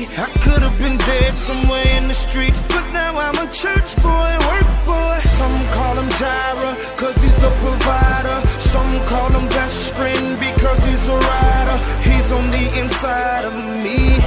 I could have been dead somewhere in the street, but now I'm a church boy, work boy. Some call him Jireh, cause he's a provider. Some call him best friend because he's a rider.